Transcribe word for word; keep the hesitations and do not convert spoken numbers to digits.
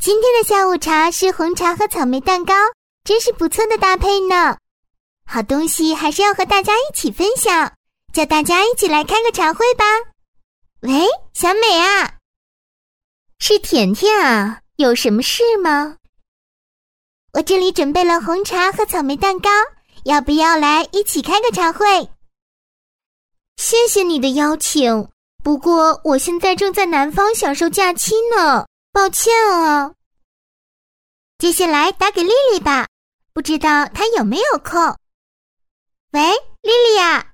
今天的下午茶是红茶和草莓蛋糕，真是不错的搭配呢。好东西还是要和大家一起分享，叫大家一起来开个茶会吧。喂，小美啊。是甜甜啊，有什么事吗？我这里准备了红茶和草莓蛋糕，要不要来一起开个茶会？谢谢你的邀请，不过我现在正在南方享受假期呢，抱歉啊。接下来打给丽丽吧，不知道她有没有空。喂，丽丽啊。